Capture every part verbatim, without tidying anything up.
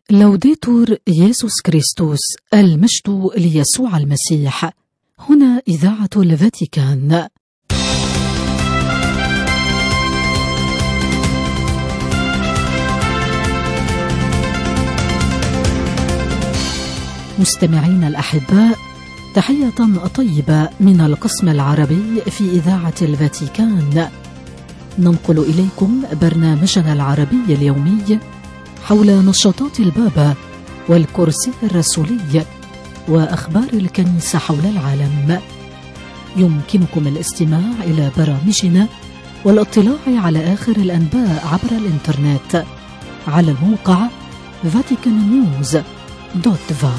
لوديتور يسوع كريستوس، المجد ليسوع المسيح. هنا إذاعة الفاتيكان. مستمعين الأحباء، تحية طيبة من القسم العربي في إذاعة الفاتيكان. ننقل إليكم برنامجنا العربي اليومي حول نشاطات البابا والكرسي الرسولي وأخبار الكنيسة حول العالم. يمكنكم الاستماع إلى برامجنا والاطلاع على آخر الأنباء عبر الإنترنت على الموقع فاتيكان نيوز دوت فا.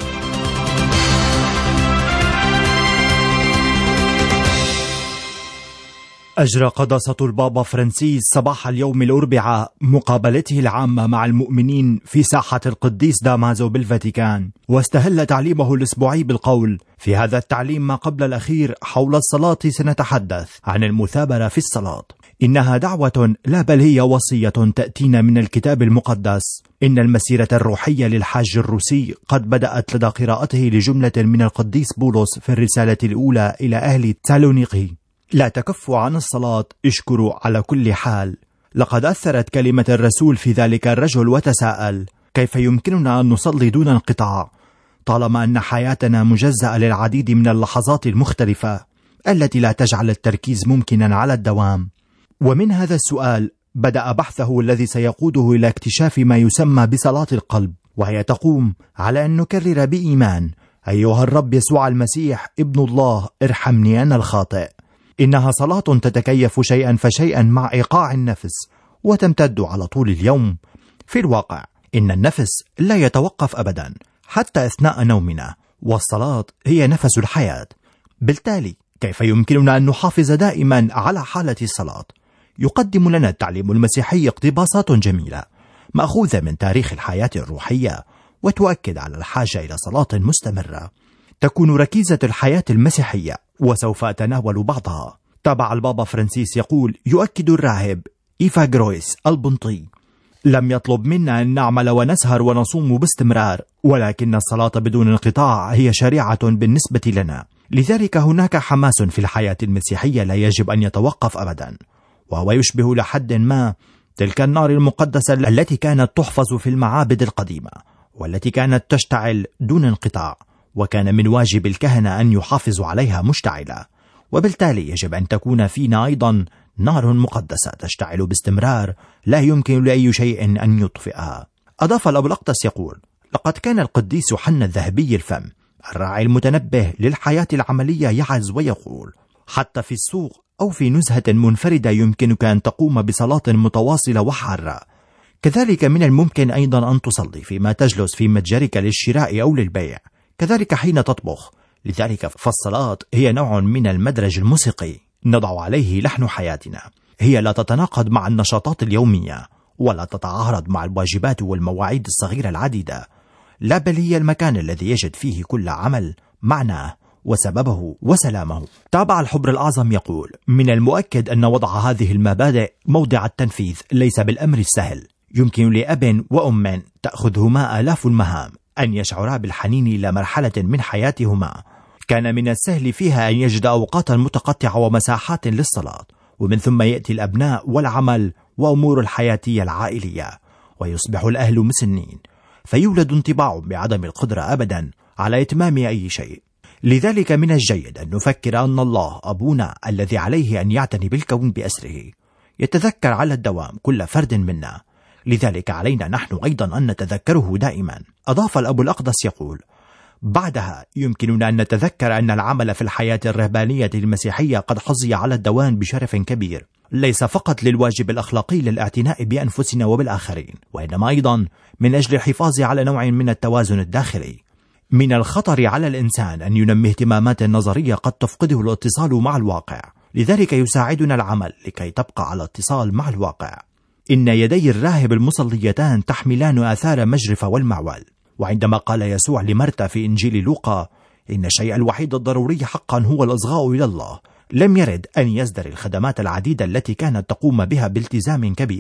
أجرى قداسة البابا فرانسيس صباح اليوم الأربعاء مقابلته العامة مع المؤمنين في ساحة القديس دامازو بالفاتيكان، واستهل تعليمه الأسبوعي بالقول: في هذا التعليم ما قبل الأخير حول الصلاة سنتحدث عن المثابرة في الصلاة. إنها دعوة لا بل هي وصية تأتينا من الكتاب المقدس. إن المسيرة الروحية للحاج الروسي قد بدأت لدى قراءته لجملة من القديس بولس في الرسالة الأولى إلى أهل تسالونيقي: لا تكفوا عن الصلاة، اشكروا على كل حال. لقد أثرت كلمة الرسول في ذلك الرجل وتساءل: كيف يمكننا أن نصلي دون انقطاع طالما أن حياتنا مجزأة للعديد من اللحظات المختلفة التي لا تجعل التركيز ممكنا على الدوام؟ ومن هذا السؤال بدأ بحثه الذي سيقوده إلى اكتشاف ما يسمى بصلاة القلب، وهي تقوم على أن نكرر بإيمان: أيها الرب يسوع المسيح ابن الله، ارحمني أنا الخاطئ. إنها صلاة تتكيف شيئا فشيئا مع إيقاع النفس وتمتد على طول اليوم. في الواقع إن النفس لا يتوقف أبدا حتى أثناء نومنا، والصلاة هي نفس الحياة. بالتالي كيف يمكننا أن نحافظ دائما على حالة الصلاة؟ يقدم لنا التعليم المسيحي اقتباسات جميلة مأخوذة من تاريخ الحياة الروحية، وتؤكد على الحاجة إلى صلاة مستمرة تكون ركيزة الحياة المسيحية، وسوف أتناول بعضها. تابع البابا فرانسيس يقول: يؤكد الراهب إيفاغرويس البنطي: لم يطلب منا أن نعمل ونسهر ونصوم باستمرار، ولكن الصلاة بدون انقطاع هي شريعة بالنسبة لنا. لذلك هناك حماس في الحياة المسيحية لا يجب أن يتوقف أبدا، وهو يشبه لحد ما تلك النار المقدسة التي كانت تحفظ في المعابد القديمة والتي كانت تشتعل دون انقطاع، وكان من واجب الكهنة أن يحافظوا عليها مشتعلة، وبالتالي يجب أن تكون فينا أيضا نار مقدسة تشتعل باستمرار لا يمكن لأي شيء أن يطفئها. أضاف الأب الأقدس يقول: لقد كان القديس يوحنا الذهبي الفم الراعي المتنبه للحياة العملية يعز ويقول: حتى في السوق أو في نزهة منفردة يمكنك أن تقوم بصلاة متواصلة وحارة. كذلك من الممكن أيضا أن تصلي فيما تجلس في متجرك للشراء أو للبيع، كذلك حين تطبخ. لذلك فالصلاة هي نوع من المدرج الموسيقي نضع عليه لحن حياتنا. هي لا تتناقض مع النشاطات اليومية ولا تتعارض مع الواجبات والمواعيد الصغيرة العديدة، لا بل هي المكان الذي يجد فيه كل عمل معناه وسببه وسلامه. تابع الحبر الأعظم يقول: من المؤكد أن وضع هذه المبادئ موضع التنفيذ ليس بالأمر السهل. يمكن لأب وأم تأخذهما آلاف المهام أن يشعرا بالحنين إلى مرحلة من حياتهما كان من السهل فيها أن يجد أوقاتا متقطعة ومساحات للصلاة، ومن ثم يأتي الأبناء والعمل وأمور الحياتية العائلية، ويصبح الأهل مسنين، فيولد انطباع بعدم القدرة أبدا على إتمام أي شيء. لذلك من الجيد أن نفكر أن الله أبونا الذي عليه أن يعتني بالكون بأسره يتذكر على الدوام كل فرد منا، لذلك علينا نحن أيضا أن نتذكره دائما. أضاف الأب الأقدس يقول: بعدها يمكننا أن نتذكر أن العمل في الحياة الرهبانية المسيحية قد حظي على الدوام بشرف كبير، ليس فقط للواجب الأخلاقي للاعتناء بأنفسنا وبالآخرين، وإنما أيضا من أجل الحفاظ على نوع من التوازن الداخلي. من الخطر على الإنسان أن ينمي اهتمامات نظرية قد تفقده الاتصال مع الواقع، لذلك يساعدنا العمل لكي تبقى على اتصال مع الواقع. إن يدي الراهب المصليتان تحملان آثار مجرفة والمعول. وعندما قال يسوع لمرتا في إنجيل لوقا: إن الشيء الوحيد الضروري حقا هو الإصغاء إلى الله، لم يرد أن يزدر الخدمات العديدة التي كانت تقوم بها بالتزام كبير.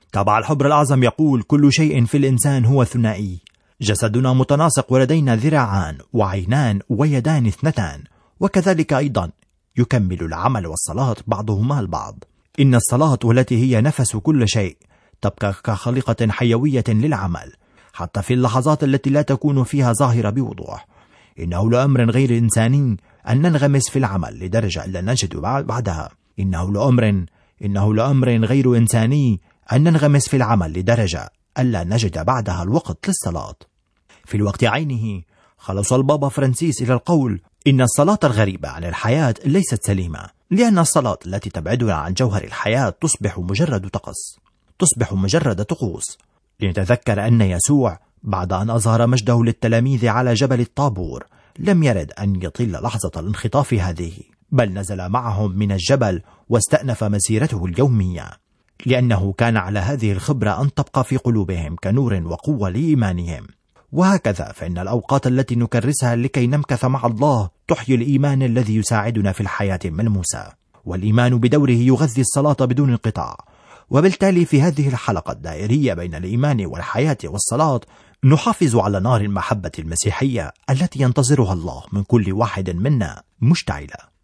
تبع الحبر الأعظم يقول: كل شيء في الإنسان هو ثنائي، جسدنا متناسق ولدينا ذراعان وعينان ويدان اثنتان، وكذلك أيضا يكمل العمل والصلاة بعضهما البعض. إن الصلاة والتي هي نفس كل شيء تبقى كخليقة حيوية للعمل حتى في اللحظات التي لا تكون فيها ظاهرة بوضوح. إنه لأمر غير إنساني أن ننغمس في العمل لدرجة لا نجد بعدها. إنه لأمر إنه لأمر غير إنساني أن ننغمس في العمل لدرجة ألا نجد بعدها الوقت للصلاة. في الوقت عينه خلص البابا فرانسيس إلى القول إن الصلاة الغريبة عن الحياة ليست سليمة، لأن الصلاة التي تبعدنا عن جوهر الحياة تصبح مجرد طقس، تصبح مجرد طقوس. لنتذكر أن يسوع بعد أن أظهر مجده للتلاميذ على جبل الطابور لم يرد أن يطيل لحظة الانخطاف هذه، بل نزل معهم من الجبل واستأنف مسيرته اليومية، لأنه كان على هذه الخبرة أن تبقى في قلوبهم كنور وقوة لإيمانهم. وهكذا فإن الأوقات التي نكرسها لكي نمكث مع الله تحيي الإيمان الذي يساعدنا في الحياة الملموسة، والإيمان بدوره يغذي الصلاة بدون انقطاع. وبالتالي في هذه الحلقة الدائرية بين الإيمان والحياة والصلاة نحافظ على نار المحبة المسيحية التي ينتظرها الله من كل واحد منا مشتعلة.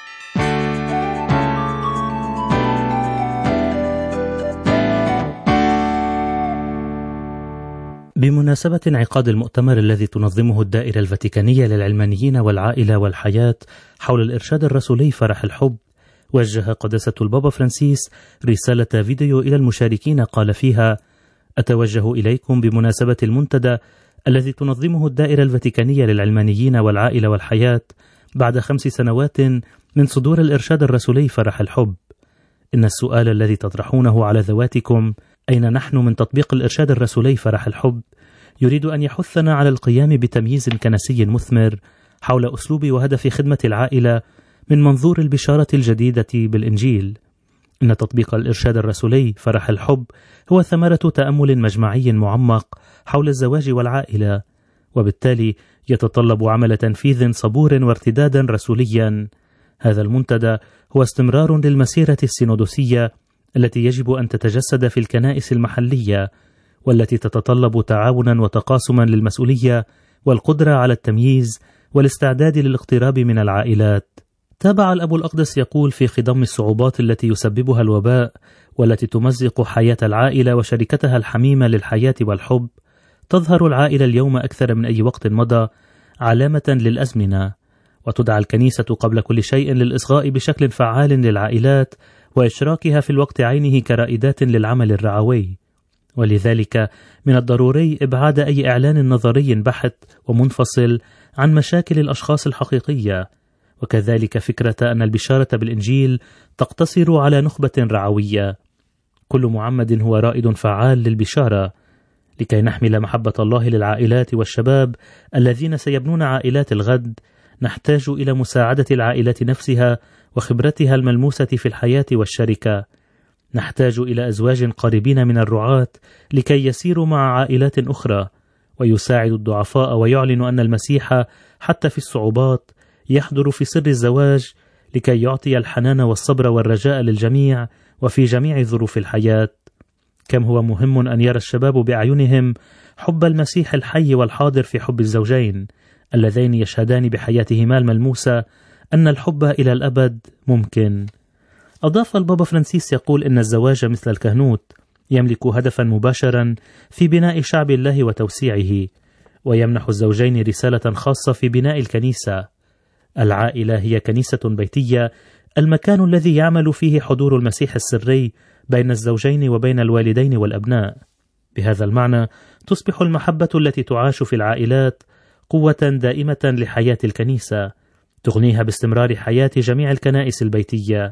بمناسبة انعقاد المؤتمر الذي تنظمه الدائرة الفاتيكانية للعلمانيين والعائلة والحياة حول الإرشاد الرسولي فرح الحب، وجه قداسة البابا فرانسيس رسالة فيديو إلى المشاركين قال فيها: أتوجه إليكم بمناسبة المنتدى الذي تنظمه الدائرة الفاتيكانية للعلمانيين والعائلة والحياة بعد خمس سنوات من صدور الإرشاد الرسولي فرح الحب. إن السؤال الذي تطرحونه على ذواتكم أين نحن من تطبيق الإرشاد الرسولي فرح الحب يريد أن يحثنا على القيام بتمييز كنسي مثمر حول أسلوب وهدف خدمة العائلة من منظور البشارة الجديدة بالإنجيل. إن تطبيق الإرشاد الرسولي فرح الحب هو ثمرة تأمل مجمعي معمق حول الزواج والعائلة، وبالتالي يتطلب عمل تنفيذ صبور وارتدادا رسوليا. هذا المنتدى هو استمرار للمسيرة السينودوسية التي يجب أن تتجسد في الكنائس المحلية، والتي تتطلب تعاونا وتقاسما للمسؤولية والقدرة على التمييز والاستعداد للاقتراب من العائلات. تابع الأب الأقدس يقول في خضم الصعوبات التي يسببها الوباء والتي تمزق حياة العائلة وشركتها الحميمة للحياة والحب، تظهر العائلة اليوم أكثر من أي وقت مضى علامة للأزمنة، وتدعى الكنيسة قبل كل شيء للإصغاء بشكل فعال للعائلات وإشراكها في الوقت عينه كرائدات للعمل الرعوي. ولذلك من الضروري إبعاد أي إعلان نظري بحت ومنفصل عن مشاكل الأشخاص الحقيقية، وكذلك فكرة أن البشارة بالإنجيل تقتصر على نخبة رعوية. كل معمد هو رائد فعال للبشارة. لكي نحمل محبة الله للعائلات والشباب الذين سيبنون عائلات الغد، نحتاج إلى مساعدة العائلات نفسها وخبرتها الملموسة في الحياة والشركة. نحتاج إلى أزواج قريبين من الرعاة لكي يسيروا مع عائلات أخرى ويساعد الضعفاء ويعلن أن المسيح حتى في الصعوبات يحضر في سر الزواج لكي يعطي الحنان والصبر والرجاء للجميع وفي جميع ظروف الحياة. كم هو مهم أن يرى الشباب بأعينهم حب المسيح الحي والحاضر في حب الزوجين اللذين يشهدان بحياتهما الملموسة أن الحب إلى الأبد ممكن. أضاف البابا فرانسيس يقول إن الزواج مثل الكهنوت يملك هدفا مباشرا في بناء شعب الله وتوسيعه، ويمنح الزوجين رسالة خاصة في بناء الكنيسة. العائلة هي كنيسة بيتية، المكان الذي يعمل فيه حضور المسيح السري بين الزوجين وبين الوالدين والأبناء. بهذا المعنى تصبح المحبة التي تعاش في العائلات قوة دائمة لحياة الكنيسة، تغنيها باستمرار حياة جميع الكنائس البيتية.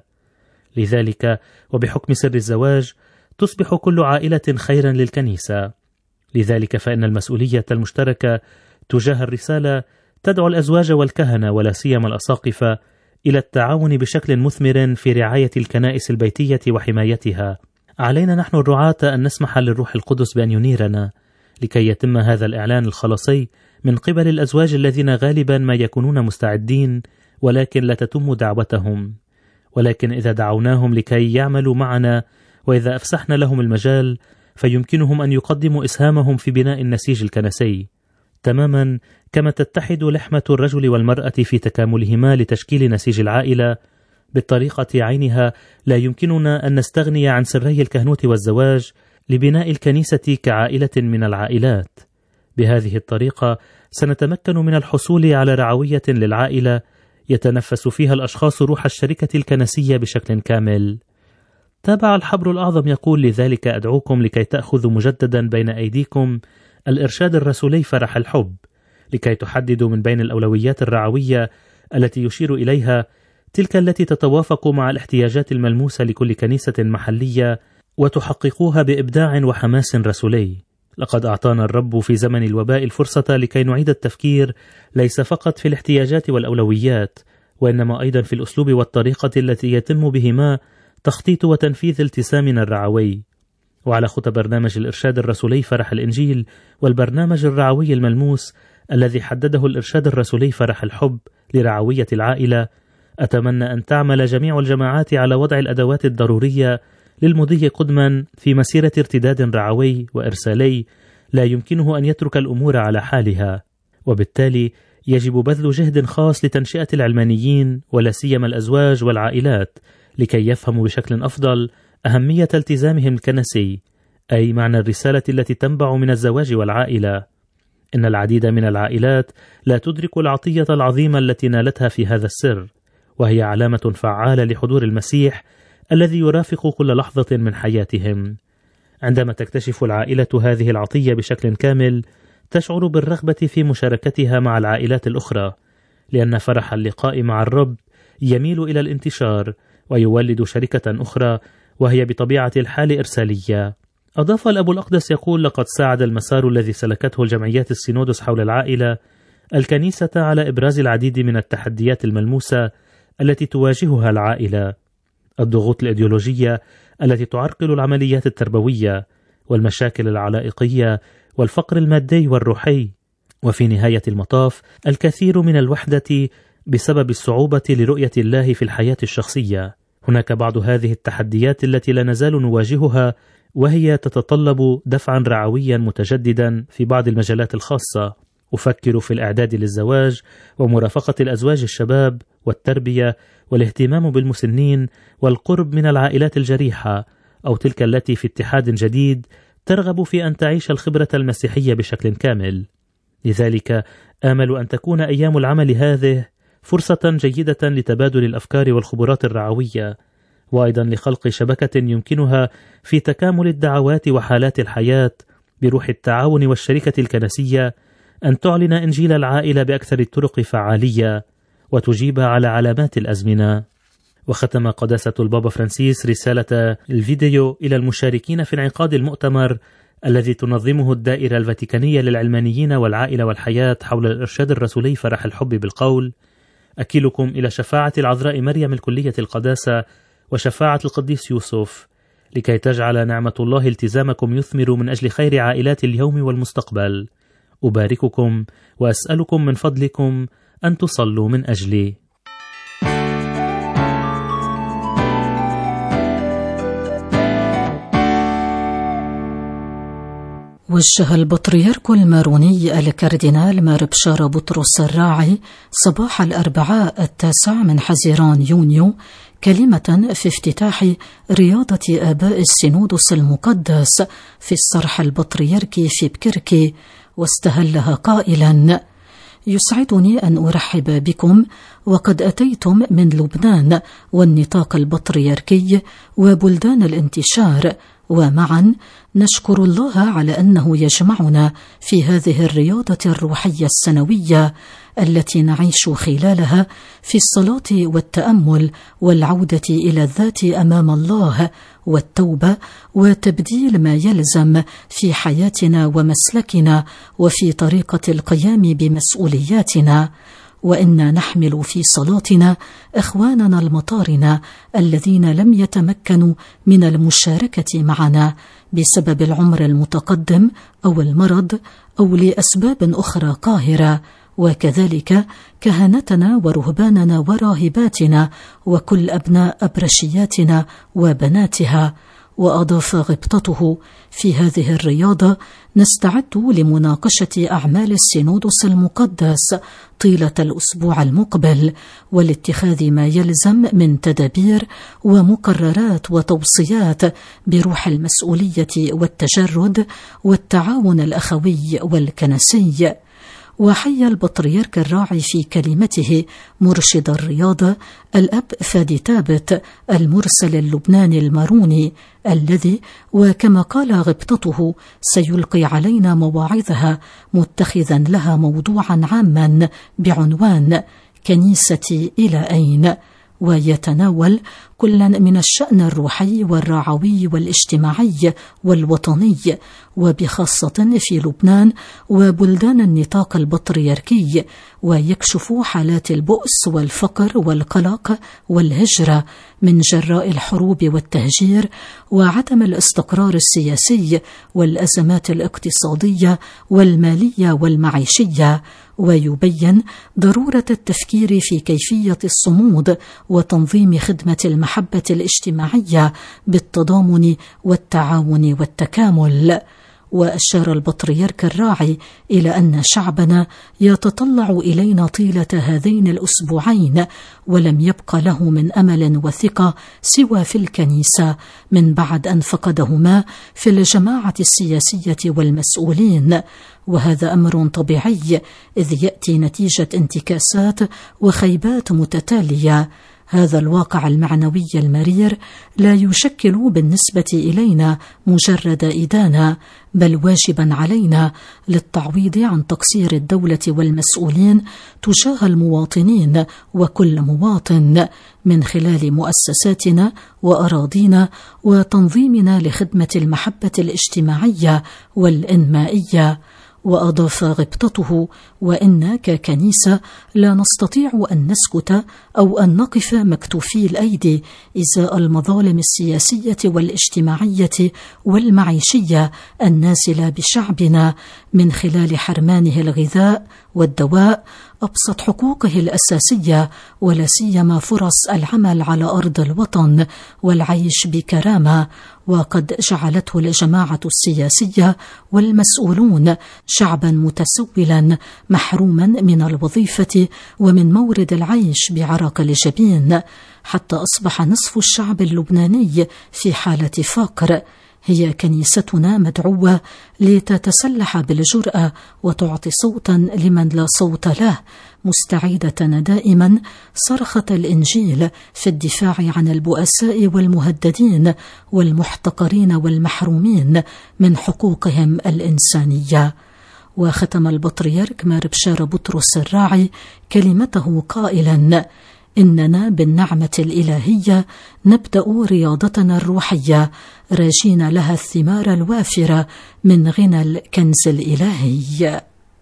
لذلك وبحكم سر الزواج تصبح كل عائلة خيرا للكنيسة. لذلك فإن المسؤولية المشتركة تجاه الرسالة تدعو الأزواج والكهنة ولا سيما الأساقفة إلى التعاون بشكل مثمر في رعاية الكنائس البيتية وحمايتها. علينا نحن الرعاة أن نسمح للروح القدس بأن ينيرنا لكي يتم هذا الإعلان الخلاصي من قبل الأزواج الذين غالبا ما يكونون مستعدين ولكن لا تتم دعوتهم. ولكن إذا دعوناهم لكي يعملوا معنا وإذا أفسحنا لهم المجال فيمكنهم أن يقدموا إسهامهم في بناء النسيج الكنسي، تماما كما تتحد لحمة الرجل والمرأة في تكاملهما لتشكيل نسيج العائلة. بالطريقة عينها لا يمكننا أن نستغني عن سري الكهنوت والزواج لبناء الكنيسة كعائلة من العائلات. بهذه الطريقة سنتمكن من الحصول على رعوية للعائلة يتنفس فيها الأشخاص روح الشركة الكنسية بشكل كامل. تابع الحبر الأعظم يقول: لذلك أدعوكم لكي تأخذوا مجددا بين أيديكم الإرشاد الرسولي فرح الحب، لكي تحددوا من بين الأولويات الرعوية التي يشير إليها تلك التي تتوافق مع الاحتياجات الملموسة لكل كنيسة محلية، وتحققوها بإبداع وحماس رسولي. لقد أعطانا الرب في زمن الوباء الفرصة لكي نعيد التفكير ليس فقط في الاحتياجات والأولويات، وإنما أيضا في الأسلوب والطريقة التي يتم بهما تخطيط وتنفيذ التزامنا الرعوي. وعلى خطى برنامج الإرشاد الرسولي فرح الإنجيل والبرنامج الرعوي الملموس الذي حدده الإرشاد الرسولي فرح الحب لرعوية العائلة، أتمنى أن تعمل جميع الجماعات على وضع الأدوات الضرورية للمضي قدما في مسيرة ارتداد رعوي وإرسالي لا يمكنه أن يترك الأمور على حالها، وبالتالي يجب بذل جهد خاص لتنشئة العلمانيين ولا سيما الأزواج والعائلات لكي يفهموا بشكل أفضل أهمية التزامهم الكنسي، أي معنى الرسالة التي تنبع من الزواج والعائلة. إن العديد من العائلات لا تدرك العطية العظيمة التي نالتها في هذا السر، وهي علامة فعالة لحضور المسيح الذي يرافق كل لحظة من حياتهم. عندما تكتشف العائلة هذه العطية بشكل كامل تشعر بالرغبة في مشاركتها مع العائلات الأخرى، لأن فرح اللقاء مع الرب يميل إلى الانتشار ويولد شركة أخرى وهي بطبيعة الحال إرسالية. أضاف الأب الأقدس يقول: لقد ساعد المسار الذي سلكته الجمعيات السينودوس حول العائلة الكنيسة على إبراز العديد من التحديات الملموسة التي تواجهها العائلة، الضغوط الإيديولوجية التي تعرقل العمليات التربوية، والمشاكل العلائقية، والفقر المادي والروحي، وفي نهاية المطاف الكثير من الوحدة بسبب الصعوبة لرؤية الله في الحياة الشخصية. هناك بعض هذه التحديات التي لا نزال نواجهها، وهي تتطلب دفعا رعويا متجددا في بعض المجالات الخاصة. أفكر في الإعداد للزواج ومرافقة الأزواج الشباب والتربية والاهتمام بالمسنين والقرب من العائلات الجريحة، أو تلك التي في اتحاد جديد ترغب في أن تعيش الخبرة المسيحية بشكل كامل. لذلك آمل أن تكون أيام العمل هذه فرصة جيدة لتبادل الأفكار والخبرات الرعوية، وأيضا لخلق شبكة يمكنها في تكامل الدعوات وحالات الحياة بروح التعاون والشركة الكنسية أن تعلن إنجيل العائلة بأكثر الطرق فعالية وتجيب على علامات الأزمنة. وختم قداسة البابا فرانسيس رسالة الفيديو إلى المشاركين في انعقاد المؤتمر الذي تنظمه الدائرة الفاتيكانية للعلمانيين والعائلة والحياة حول الإرشاد الرسولي فرح الحب بالقول: أكلكم إلى شفاعة العذراء مريم الكلية القداسة وشفاعة القديس يوسف، لكي تجعل نعمة الله التزامكم يثمر من أجل خير عائلات اليوم والمستقبل. أبارككم وأسألكم من فضلكم أن تصلوا من أجلي. وجه البطريرك الماروني الكاردينال مار بشارة بطرس الراعي صباح الأربعاء التاسع من حزيران يونيو كلمة في افتتاح رياضة آباء السينودوس المقدس في الصرح البطريركي في بكركي، واستهلها قائلا: يسعدني أن أرحب بكم، وقد أتيتم من لبنان والنطاق البطريركي وبلدان الانتشار، ومعا نشكر الله على أنه يجمعنا في هذه الرياضة الروحية السنوية التي نعيش خلالها في الصلاة والتأمل والعودة إلى الذات أمام الله والتوبة وتبديل ما يلزم في حياتنا ومسلكنا وفي طريقة القيام بمسؤولياتنا. وإنا نحمل في صلاتنا إخواننا المطارنة الذين لم يتمكنوا من المشاركة معنا بسبب العمر المتقدم أو المرض أو لأسباب أخرى قاهرة، وكذلك كهنتنا ورهباننا وراهباتنا وكل أبناء أبرشياتنا وبناتها، وأضاف غبطته: في هذه الرياضة نستعد لمناقشة أعمال السينودوس المقدس طيلة الأسبوع المقبل، والاتخاذ ما يلزم من تدابير ومقررات وتوصيات بروح المسؤولية والتجرد والتعاون الأخوي والكنسي. وحيا البطريرك الراعي في كلمته مرشد الرياضة الأب فادي تابت المرسل اللبناني الماروني، الذي وكما قال غبطته سيلقي علينا مواعظها متخذا لها موضوعا عاما بعنوان كنيستي إلى أين، ويتناول كلا من الشأن الروحي والرعوي والاجتماعي والوطني، وبخاصة في لبنان وبلدان النطاق البطريركي، ويكشف حالات البؤس والفقر والقلق والهجرة من جراء الحروب والتهجير وعدم الاستقرار السياسي والأزمات الاقتصادية والمالية والمعيشية، ويبين ضرورة التفكير في كيفية الصمود وتنظيم خدمة المحبة الاجتماعية بالتضامن والتعاون والتكامل. وأشار البطريرك الراعي إلى أن شعبنا يتطلع إلينا طيلة هذين الأسبوعين، ولم يبق له من أمل وثقة سوى في الكنيسة من بعد أن فقدهما في الجماعة السياسية والمسؤولين، وهذا أمر طبيعي إذ يأتي نتيجة انتكاسات وخيبات متتالية. هذا الواقع المعنوي المرير لا يشكل بالنسبة إلينا مجرد إدانة، بل واجبا علينا للتعويض عن تقصير الدولة والمسؤولين تجاه المواطنين وكل مواطن من خلال مؤسساتنا وأراضينا وتنظيمنا لخدمة المحبة الاجتماعية والإنمائية. وأضاف غبطته: وإن ككنيسة لا نستطيع أن نسكت أو أن نقف مكتوفي الأيدي إزاء المظالم السياسية والاجتماعية والمعيشية النازلة بشعبنا من خلال حرمانه الغذاء والدواء، أبسط حقوقه الأساسية، ولا سيما فرص العمل على أرض الوطن والعيش بكرامة. وقد جعلته الجماعة السياسية والمسؤولون شعبا متسولا محروما من الوظيفة ومن مورد العيش بعرق الجبين، حتى أصبح نصف الشعب اللبناني في حالة فقر. هي كنيستنا مدعوة لتتسلح بالجرأة وتعطي صوتا لمن لا صوت له، مستعيدة دائما صرخة الإنجيل في الدفاع عن البؤساء والمهددين والمحتقرين والمحرومين من حقوقهم الإنسانية. وختم البطريرك مار بشار بطرس الراعي كلمته قائلا: إننا بالنعمة الإلهية نبدأ رياضتنا الروحية راجين لها الثمار الوافرة من غنى الكنز الإلهي.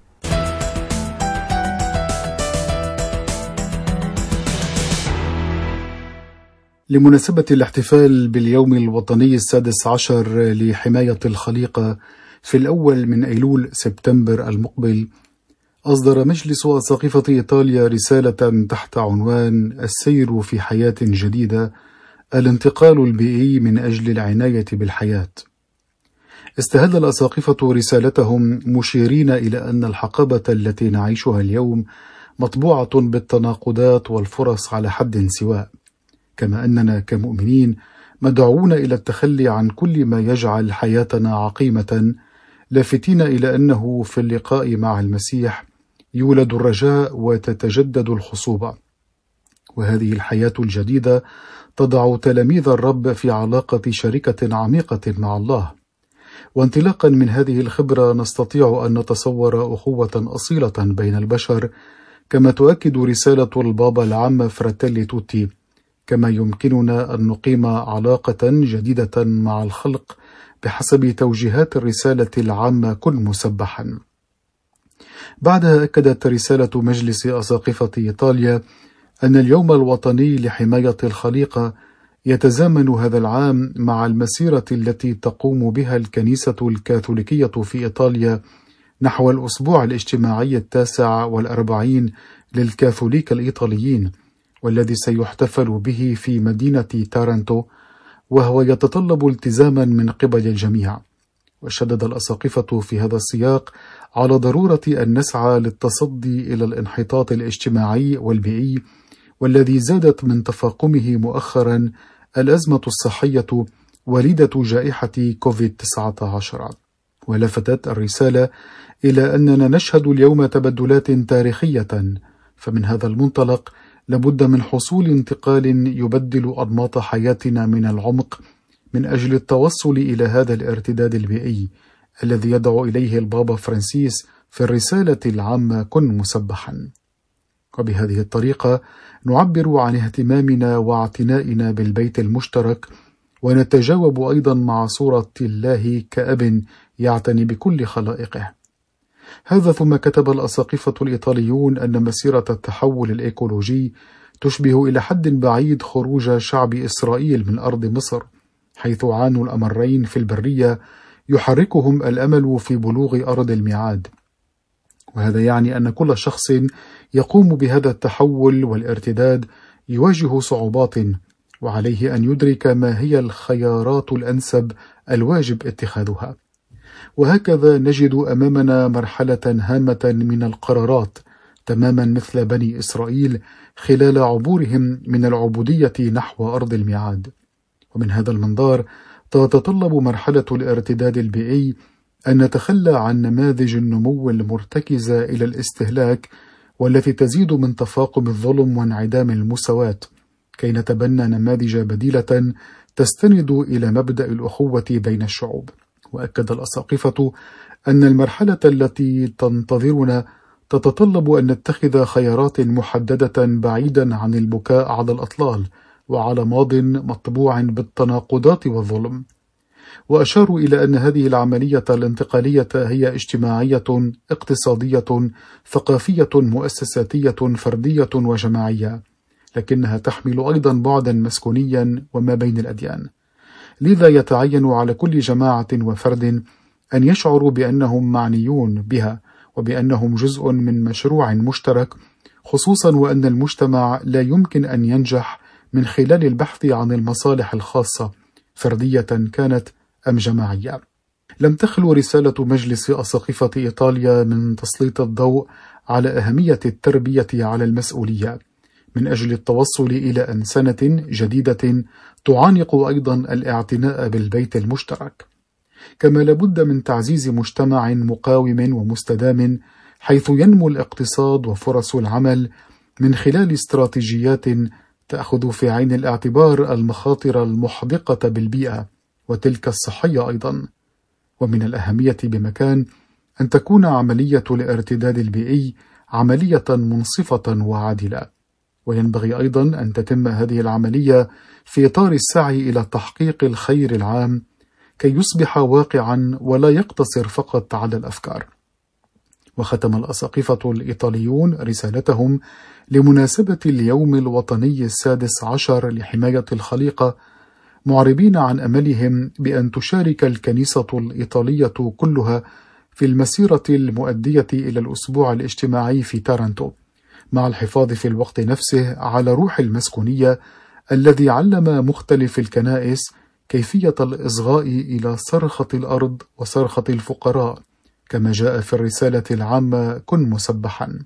لمناسبة الاحتفال باليوم الوطني السادس عشر لحماية الخليقة في الأول من أيلول سبتمبر المقبل، أصدر مجلس أساقفة إيطاليا رسالة تحت عنوان السير في حياة جديدة، الانتقال البيئي من أجل العناية بالحياة. استهل الأساقفة رسالتهم مشيرين إلى أن الحقبة التي نعيشها اليوم مطبوعة بالتناقضات والفرص على حد سواء، كما أننا كمؤمنين مدعوون إلى التخلي عن كل ما يجعل حياتنا عقيمة، لافتين إلى أنه في اللقاء مع المسيح يولد الرجاء وتتجدد الخصوبة، وهذه الحياة الجديدة تضع تلاميذ الرب في علاقة شركة عميقة مع الله. وانطلاقا من هذه الخبرة نستطيع أن نتصور أخوة أصيلة بين البشر، كما تؤكد رسالة البابا العام فراتيلي توتي، كما يمكننا أن نقيم علاقة جديدة مع الخلق بحسب توجيهات الرسالة العامة كن مسبحا. بعدها أكدت رسالة مجلس أساقفة إيطاليا أن اليوم الوطني لحماية الخليقة يتزامن هذا العام مع المسيرة التي تقوم بها الكنيسة الكاثوليكية في إيطاليا نحو الأسبوع الاجتماعي التاسع والأربعين للكاثوليك الإيطاليين، والذي سيحتفل به في مدينة تارنتو، وهو يتطلب التزاما من قبل الجميع. وشدد الأساقفة في هذا السياق على ضرورة أن نسعى للتصدي إلى الانحطاط الاجتماعي والبيئي، والذي زادت من تفاقمه مؤخرا الأزمة الصحية وليدة جائحة كوفيد تسعة عشر. ولفتت الرسالة إلى أننا نشهد اليوم تبدلات تاريخية، فمن هذا المنطلق لابد من حصول انتقال يبدل أنماط حياتنا من العمق من أجل التوصل إلى هذا الارتداد البيئي الذي يدعو إليه البابا فرانسيس في الرسالة العامة كن مسبحا. وبهذه الطريقة نعبر عن اهتمامنا واعتنائنا بالبيت المشترك، ونتجاوب أيضا مع صورة الله كأب يعتني بكل خلائقه. هذا ثم كتب الأساقفة الإيطاليون أن مسيرة التحول الإيكولوجي تشبه إلى حد بعيد خروج شعب إسرائيل من أرض مصر، حيث عانوا الأمرين في البرية يحركهم الأمل في بلوغ أرض الميعاد. وهذا يعني أن كل شخص يقوم بهذا التحول والارتداد يواجه صعوبات، وعليه أن يدرك ما هي الخيارات الأنسب الواجب اتخاذها. وهكذا نجد أمامنا مرحلة هامة من القرارات، تماما مثل بني إسرائيل خلال عبورهم من العبودية نحو أرض الميعاد. ومن هذا المنظار تتطلب مرحلة الارتداد البيئي أن نتخلى عن نماذج النمو المرتكزة إلى الاستهلاك، والتي تزيد من تفاقم الظلم وانعدام المساواة، كي نتبنى نماذج بديلة تستند إلى مبدأ الأخوة بين الشعوب. وأكد الأساقفة أن المرحلة التي تنتظرنا تتطلب أن نتخذ خيارات محددة بعيدا عن البكاء على الأطلال وعلى ماض مطبوع بالتناقضات والظلم. وأشاروا إلى أن هذه العملية الانتقالية هي اجتماعية، اقتصادية، ثقافية، مؤسساتية، فردية وجماعية، لكنها تحمل أيضا بعدا مسكونيا وما بين الأديان. لذا يتعين على كل جماعة وفرد أن يشعروا بأنهم معنيون بها وبأنهم جزء من مشروع مشترك، خصوصا وأن المجتمع لا يمكن أن ينجح من خلال البحث عن المصالح الخاصة، فردية كانت أم جماعية. لم تخلو رسالة مجلس أساقفة إيطاليا من تسليط الضوء على أهمية التربية على المسؤولية من أجل التوصل إلى أنسنة جديدة تعانق أيضا الاعتناء بالبيت المشترك. كما لابد من تعزيز مجتمع مقاوم ومستدام، حيث ينمو الاقتصاد وفرص العمل من خلال استراتيجيات تأخذ في عين الاعتبار المخاطر المحدقة بالبيئة وتلك الصحية أيضا. ومن الأهمية بمكان أن تكون عملية الارتداد البيئي عملية منصفة وعادلة، وينبغي أيضا أن تتم هذه العملية في إطار السعي إلى تحقيق الخير العام كي يصبح واقعا ولا يقتصر فقط على الأفكار. وختم الأساقفة الإيطاليون رسالتهم لمناسبة اليوم الوطني السادس عشر لحماية الخليقة معربين عن أملهم بأن تشارك الكنيسة الإيطالية كلها في المسيرة المؤدية إلى الأسبوع الاجتماعي في تارنتو، مع الحفاظ في الوقت نفسه على روح المسكونية الذي علم مختلف الكنائس كيفية الإصغاء إلى صرخة الأرض وصرخة الفقراء، كما جاء في الرسالة العامة كن مسبحا.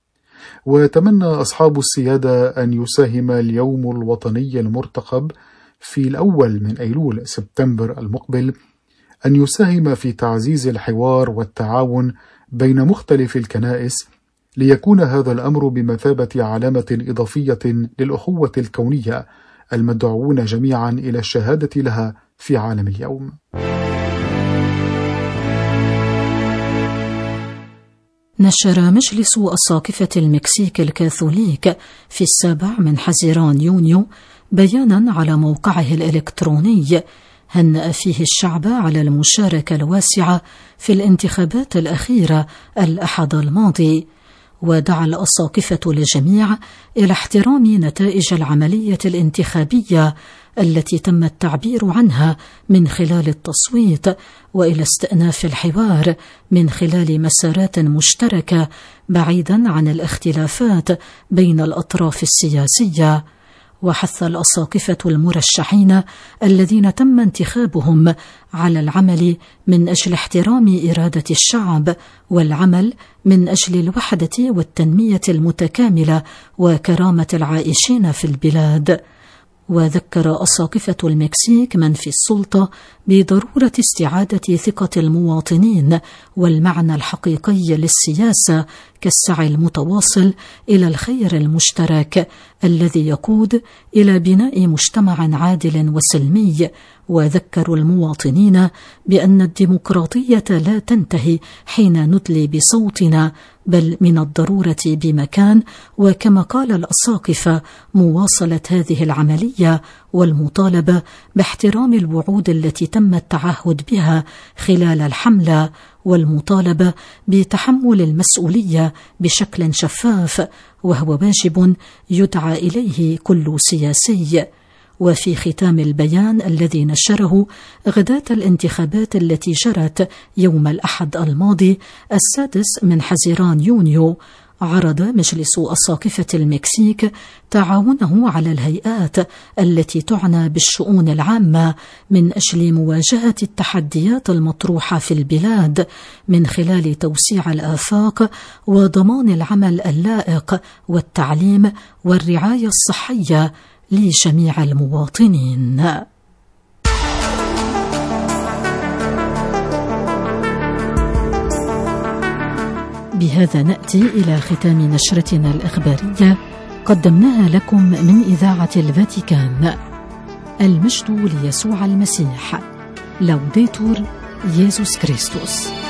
ويتمنى أصحاب السيادة أن يساهم اليوم الوطني المرتقب في الأول من أيلول سبتمبر المقبل أن يساهم في تعزيز الحوار والتعاون بين مختلف الكنائس، ليكون هذا الأمر بمثابة علامة إضافية للأخوة الكونية المدعوون جميعا إلى الشهادة لها في عالم اليوم. نشر مجلس أساقفة المكسيك الكاثوليك في السابع من حزيران يونيو بيانا على موقعه الإلكتروني هنأ فيه الشعب على المشاركة الواسعة في الانتخابات الأخيرة الأحد الماضي، ودعا الأساقفة للجميع إلى احترام نتائج العملية الانتخابية التي تم التعبير عنها من خلال التصويت، وإلى استئناف الحوار من خلال مسارات مشتركة بعيدا عن الاختلافات بين الأطراف السياسية. وحث الأساقفة المرشحين الذين تم انتخابهم على العمل من أجل احترام إرادة الشعب والعمل من أجل الوحدة والتنمية المتكاملة وكرامة العائشين في البلاد. وذكر أساقفة المكسيك من في السلطة بضرورة استعادة ثقة المواطنين والمعنى الحقيقي للسياسة كالسعي المتواصل إلى الخير المشترك الذي يقود إلى بناء مجتمع عادل وسلمي. وذكروا المواطنين بأن الديمقراطية لا تنتهي حين ندلي بصوتنا بل من الضرورة بمكان، وكما قال الأساقفة مواصلة هذه العملية والمطالبة باحترام الوعود التي تم التعهد بها خلال الحملة، والمطالبة بتحمل المسؤولية بشكل شفاف وهو واجب يدعى إليه كل سياسي. وفي ختام البيان الذي نشره غداة الانتخابات التي جرت يوم الأحد الماضي السادس من حزيران يونيو، عرض مجلس أساقفة المكسيك تعاونه على الهيئات التي تعنى بالشؤون العامة من أجل مواجهة التحديات المطروحة في البلاد من خلال توسيع الآفاق وضمان العمل اللائق والتعليم والرعاية الصحية لجميع المواطنين. بهذا نأتي إلى ختام نشرتنا الإخبارية قدمناها لكم من إذاعة الفاتيكان. المجد ليسوع المسيح. لوديتور يسوع كريستوس.